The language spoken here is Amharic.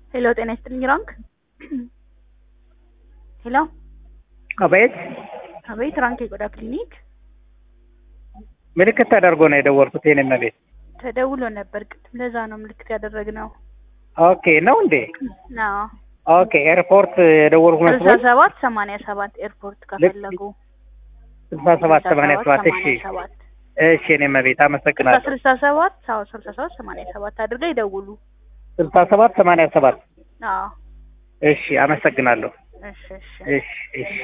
ሄሎ ጤና ይስጥልኝ ራንክ ሄሎ አቤት አቤት ራንክ የቆዳ ክሊኒክ ምልክት ተደርጎ ነው የደወልኩት የኔ ቤት ተደውሎ ነበር ቅድም ለዛ ነው ምልክት ያደረግነው ኦኬ ነው እንዴ ነው ኦኬ ኤርፖርት የደወልኩ መስሎኝ 6787 ኤርፖርት ከፈለጉ 6787 እሺ እኔ ቤት አመሰግናለሁ 67 6787 አድርገው ይደውሉ 6787 አዎ እሺ አመሰግናለሁ እሺ እሺ